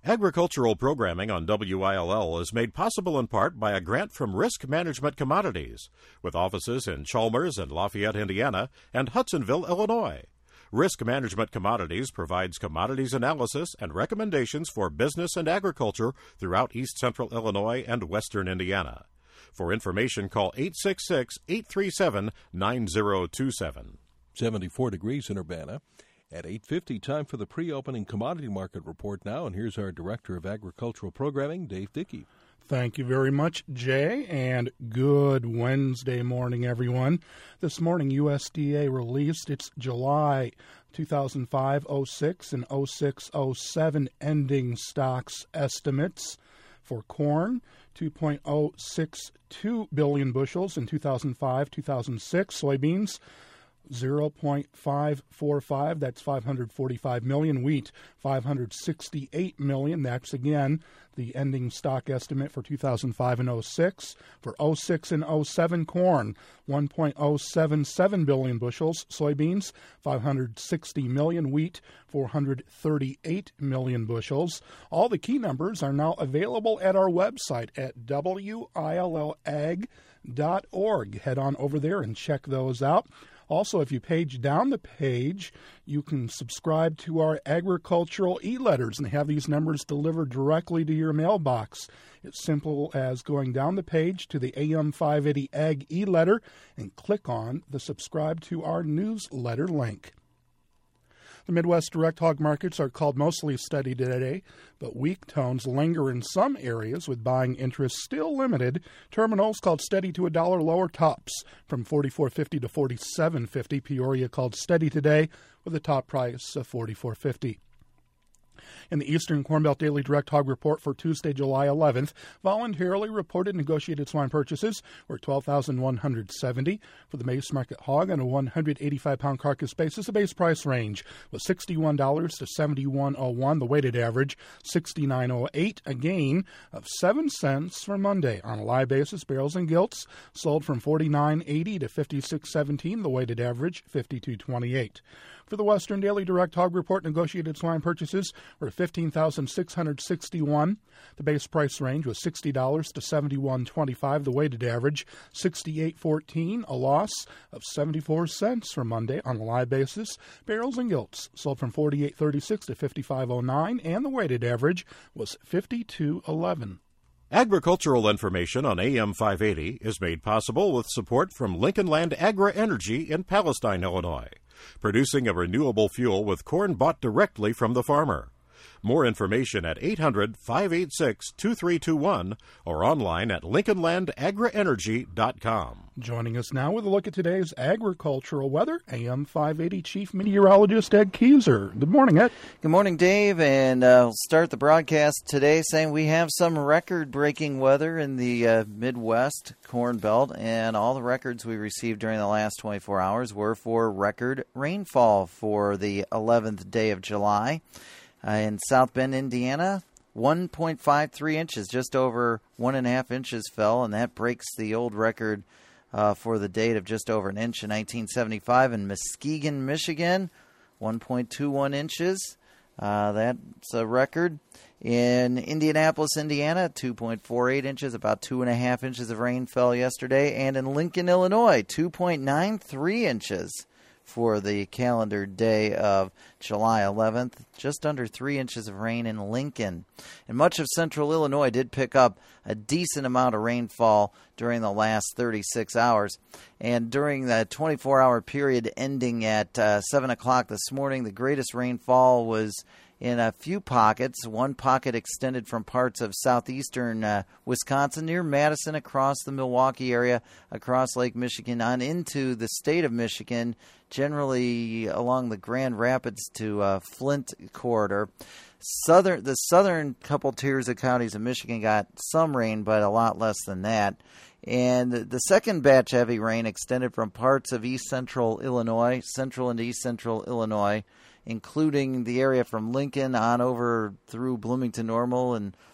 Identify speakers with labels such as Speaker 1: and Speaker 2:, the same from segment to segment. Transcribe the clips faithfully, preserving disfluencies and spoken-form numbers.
Speaker 1: Agricultural programming on W I L L is made possible in part by a grant from Risk Management Commodities, with offices in Chalmers and Lafayette, Indiana, and Hudsonville, Illinois. Risk Management Commodities provides commodities analysis and recommendations for business and agriculture throughout East Central Illinois and Western Indiana. For information, call eight six six, eight three seven, nine zero two seven.
Speaker 2: seventy-four degrees in Urbana. At eight fifty, time for the pre-opening commodity market report now, and here's our Director of Agricultural Programming, Dave Dickey.
Speaker 3: Thank you very much, Jay, and good Wednesday morning, everyone. This morning, U S D A released its July two thousand five oh six and oh six oh seven ending stocks estimates for corn, two point oh six two billion bushels in two thousand five two thousand six, soybeans, zero point five four five, that's five hundred forty-five million. Wheat, five hundred sixty-eight million. That's, again, the ending stock estimate for two thousand five and oh six. For oh six and oh seven, corn, one point oh seven seven billion bushels. Soybeans, five hundred sixty million. Wheat, four hundred thirty-eight million bushels. All the key numbers are now available at our website at W I L L ag dot org. Head on over there and check those out. Also, if you page down the page, you can subscribe to our agricultural e-letters and have these numbers delivered directly to your mailbox. It's simple as going down the page to the A M five eighty Ag e-letter and click on the subscribe to our newsletter link. The Midwest direct hog markets are called mostly steady today, but weak tones linger in some areas with buying interest still limited. Terminals called steady to a dollar lower, tops from forty-four fifty to forty-seven fifty. Peoria called steady today with a top price of forty-four fifty. In the Eastern Corn Belt Daily Direct Hog Report for Tuesday, July eleventh, voluntarily reported negotiated swine purchases were twelve thousand one hundred seventy. For the base market hog on a one hundred eighty-five pound carcass basis, the base price range was sixty-one dollars to seventy-one oh one. The weighted average, sixty-nine oh eight, a gain of seven cents for Monday. On a live basis, barrels and gilts sold from forty-nine eighty to fifty-six seventeen. The weighted average, fifty-two twenty-eight. For the Western Daily Direct Hog Report, negotiated swine purchases were fifteen thousand six hundred sixty-one. The base price range was sixty dollars to seventy-one twenty-five. The weighted average, sixty-eight fourteen, a loss of seventy-four cents for Monday. On a live basis, barrels and gilts sold from forty-eight thirty-six to fifty-five oh nine, and the weighted average was fifty-two eleven.
Speaker 1: Agricultural information on A M five eighty is made possible with support from Lincoln Land Agri-Energy in Palestine, Illinois, producing a renewable fuel with corn bought directly from the farmer. More information at eight hundred, five eight six, two three two one or online at lincoln land agri energy dot com.
Speaker 3: Joining us now with a look at today's agricultural weather, A M five eighty Chief Meteorologist Ed Keyser. Good morning, Ed.
Speaker 4: Good morning, Dave, and uh, we'll start the broadcast today saying we have some record-breaking weather in the uh, Midwest Corn Belt, and all the records we received during the last twenty-four hours were for record rainfall for the eleventh day of July. Uh, in South Bend, Indiana, one point five three inches, just over one point five inches fell, and that breaks the old record uh, for the date of just over an inch in nineteen seventy-five. In Muskegon, Michigan, one point two one inches. Uh, that's a record. In Indianapolis, Indiana, two point four eight inches, about two point five inches of rain fell yesterday. And in Lincoln, Illinois, two point nine three inches. For the calendar day of July eleventh, just under three inches of rain in Lincoln. And much of central Illinois did pick up a decent amount of rainfall during the last thirty-six hours. And during the twenty-four hour period ending at uh, seven o'clock this morning, the greatest rainfall was in a few pockets. One pocket extended from parts of southeastern uh, Wisconsin near Madison across the Milwaukee area, across Lake Michigan, on into the state of Michigan, generally along the Grand Rapids to uh, Flint corridor. Southern, the southern couple tiers of counties of Michigan got some rain, but a lot less than that. And the second batch of heavy rain extended from parts of east central Illinois, central and east central Illinois, including the area from Lincoln on over through Bloomington Normal and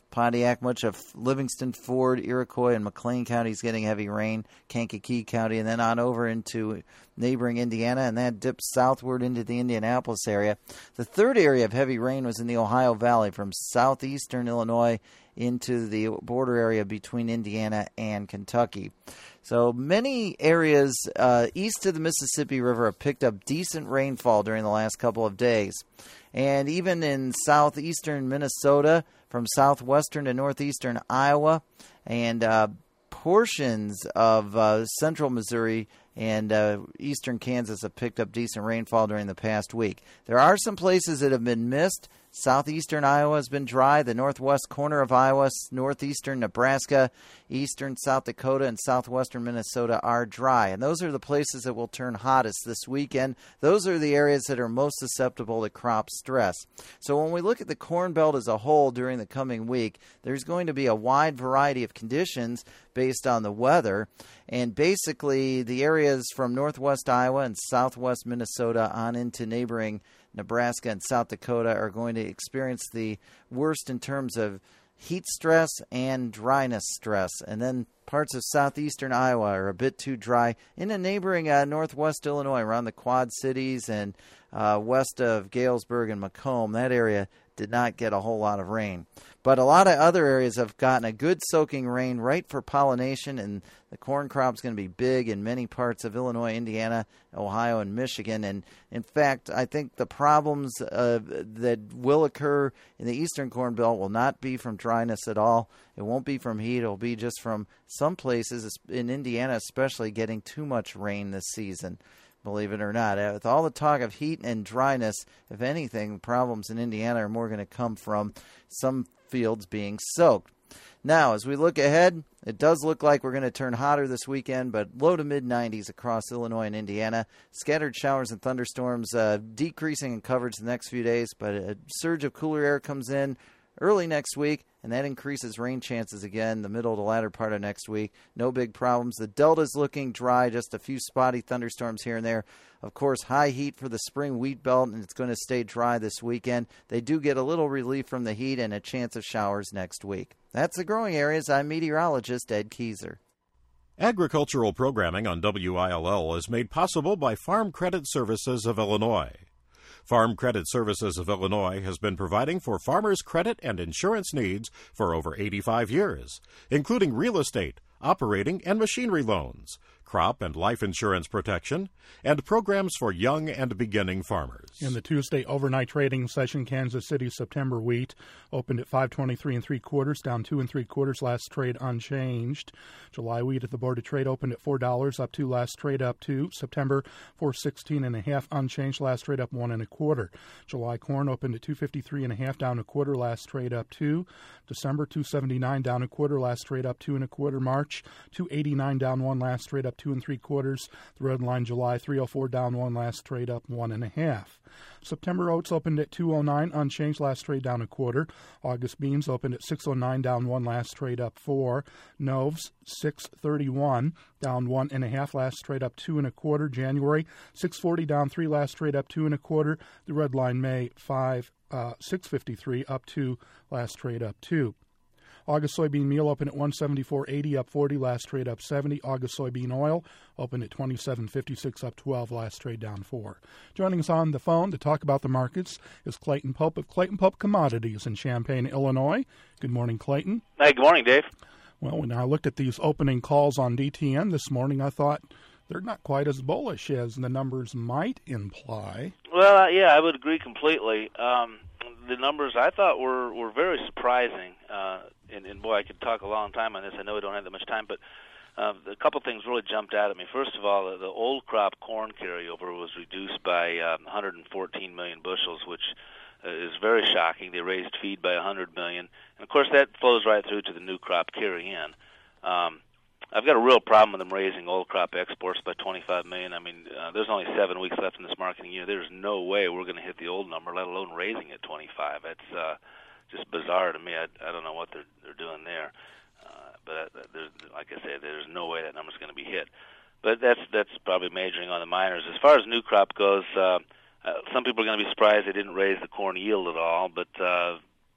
Speaker 4: Pontiac, much of Livingston, Ford, Iroquois, and McLean counties getting heavy rain, Kankakee County, and then on over into neighboring Indiana, and that dips southward into the Indianapolis area. The third area of heavy rain was in the Ohio Valley from southeastern Illinois into the border area between Indiana and Kentucky. So many areas uh, east of the Mississippi River have picked up decent rainfall during the last couple of days. And even in southeastern Minnesota, from southwestern to northeastern Iowa, and uh, portions of uh, central Missouri and uh, eastern Kansas have picked up decent rainfall during the past week. There are some places that have been missed. Southeastern Iowa has been dry. The northwest corner of Iowa, northeastern Nebraska, eastern South Dakota, and southwestern Minnesota are dry. And those are the places that will turn hottest this weekend. Those are the areas that are most susceptible to crop stress. So when we look at the Corn Belt as a whole during the coming week, there's going to be a wide variety of conditions based on the weather. And basically, the areas from northwest Iowa and southwest Minnesota on into neighboring Nebraska and South Dakota are going to experience the worst in terms of heat stress and dryness stress. And then parts of southeastern Iowa are a bit too dry. In the neighboring uh, northwest Illinois, around the Quad Cities and uh, west of Galesburg and Macomb, that area did not get a whole lot of rain. But a lot of other areas have gotten a good soaking rain right for pollination, and the corn crop's going to be big in many parts of Illinois, Indiana, Ohio, and Michigan. And in fact, I think the problems uh, that will occur in the eastern Corn Belt will not be from dryness at all. It won't be from heat. It will be just from some places, in Indiana especially, getting too much rain this season. Believe it or not. With all the talk of heat and dryness, if anything, problems in Indiana are more going to come from some fields being soaked. Now, as we look ahead, it does look like we're going to turn hotter this weekend, but low to mid nineties across Illinois and Indiana. Scattered showers and thunderstorms uh, decreasing in coverage the next few days, but a surge of cooler air comes in early next week, and that increases rain chances again the middle to latter part of next week. No big problems. The Delta's looking dry, just a few spotty thunderstorms here and there. Of course, high heat for the spring wheat belt, and it's going to stay dry this weekend. They do get a little relief from the heat and a chance of showers next week. That's the growing areas. I'm meteorologist Ed Keyser.
Speaker 1: Agricultural programming on W I L L is made possible by Farm Credit Services of Illinois. Farm Credit Services of Illinois has been providing for farmers' credit and insurance needs for over eighty-five years, including real estate, operating and machinery loans, crop and life insurance protection, and programs for young and beginning farmers.
Speaker 3: In the Tuesday overnight trading session, Kansas City September wheat opened at five twenty-three and three quarters, down two and three quarters. Last trade unchanged. July wheat at the board of trade opened at four dollars, up two. Last trade up two. September four sixteen and a half, unchanged. Last trade up one and a quarter. July corn opened at two fifty-three and a half, down a quarter. Last trade up two. December two seventy-nine, down a quarter. Last trade up two and a quarter. March two eighty-nine, down one. Last trade up two and three quarters. The red line July three oh four, down one. Last trade up one and a half. September oats opened at two oh nine, unchanged. Last trade down a quarter. August beans opened at six oh nine, down one. Last trade up four. Noves six thirty-one, down one and a half. Last trade up two and a quarter. January six forty, down three. Last trade up two and a quarter. The red line May five uh, six fifty-three, up two. Last trade up two. August soybean meal opened at one seventy-four eighty, up forty. Last trade up seventy. August soybean oil opened at twenty-seven fifty-six, up twelve. Last trade down four. Joining us on the phone to talk about the markets is Clayton Pope of Clayton Pope Commodities in Champaign, Illinois. Good morning, Clayton.
Speaker 5: Hey, good morning, Dave.
Speaker 3: Well, when I looked at these opening calls on D T N this morning, I thought they're not quite as bullish as the numbers might imply.
Speaker 5: Well, uh, yeah, I would agree completely. Um, the numbers I thought were, were very surprising. Uh, and, and, boy, I could talk a long time on this. I know we don't have that much time, but uh, a couple things really jumped out at me. First of all, the, the old crop corn carryover was reduced by uh, one hundred fourteen million bushels, which uh, is very shocking. They raised feed by one hundred million. And, of course, that flows right through to the new crop carry-in. Um, I've got a real problem with them raising old crop exports by twenty-five million. I mean, uh, there's only seven weeks left in this marketing year. There's no way we're going to hit the old number, let alone raising it twenty-five. It's uh, just bizarre to me. I, I don't know what they're they're doing there. Uh, but uh, there's, like I said, there's no way that number's going to be hit. But that's that's probably majoring on the minors. As far as new crop goes, uh, uh, some people are going to be surprised they didn't raise the corn yield at all. But uh,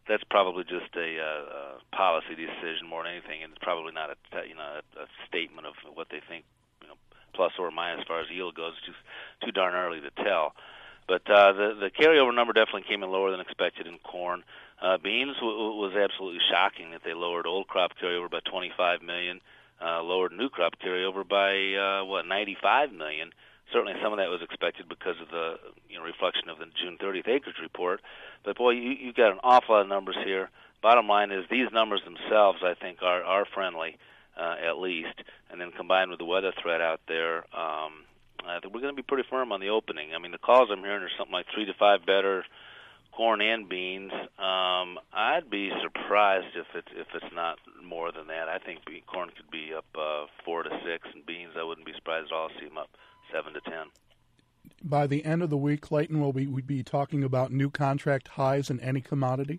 Speaker 5: that's probably just a, uh, a policy decision more than anything, and it's probably not a you know a, a statement of what they think, you know, plus or minus as far as yield goes. It's just too darn early to tell. But uh, the the carryover number definitely came in lower than expected in corn. Uh, beans w- was absolutely shocking that they lowered old crop carryover by twenty-five million dollars, uh, lowered new crop carryover by uh, what ninety-five million dollars. Certainly, some of that was expected because of the you know reflection of the June thirtieth acreage report. But boy, you, you've got an awful lot of numbers here. Bottom line is these numbers themselves, I think, are are friendly uh, at least, and then combined with the weather threat out there. Um, I think we're going to be pretty firm on the opening. I mean, the calls I'm hearing are something like three to five better corn and beans. Um, I'd be surprised if it's if it's not more than that. I think be, corn could be up uh, four to six, and beans I wouldn't be surprised at all to see them up seven to ten.
Speaker 3: By the end of the week, Clayton, will we we'd be talking about new contract highs in any commodity?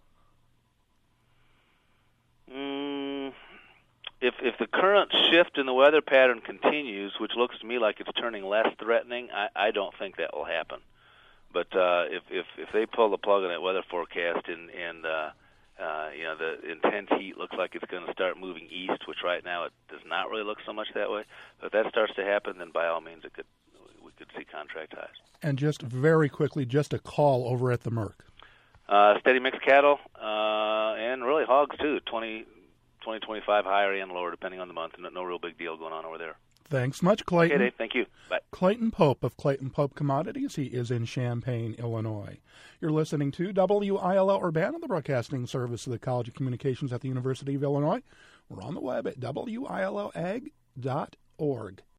Speaker 5: Mm, if if the current shift in the weather pattern continues, which looks to me like it's turning less threatening, I, I don't think that will happen. But uh, if, if if they pull the plug on that weather forecast and and uh, uh, you know the intense heat looks like it's going to start moving east, which right now it does not really look so much that way. But if that starts to happen, then by all means it could we could see contract highs.
Speaker 3: And just very quickly, just a call over at the Merc.
Speaker 5: Uh, steady mixed cattle uh, and really hogs too, twenty, twenty, twenty-five higher and lower depending on the month. No, no real big deal going on over there.
Speaker 3: Thanks much, Clayton.
Speaker 5: Okay, Dave. Thank you. Bye.
Speaker 3: Clayton Pope of Clayton Pope Commodities. He is in Champaign, Illinois. You're listening to W I L L Urbana, the broadcasting service of the College of Communications at the University of Illinois. We're on the web at W I L L ag dot org.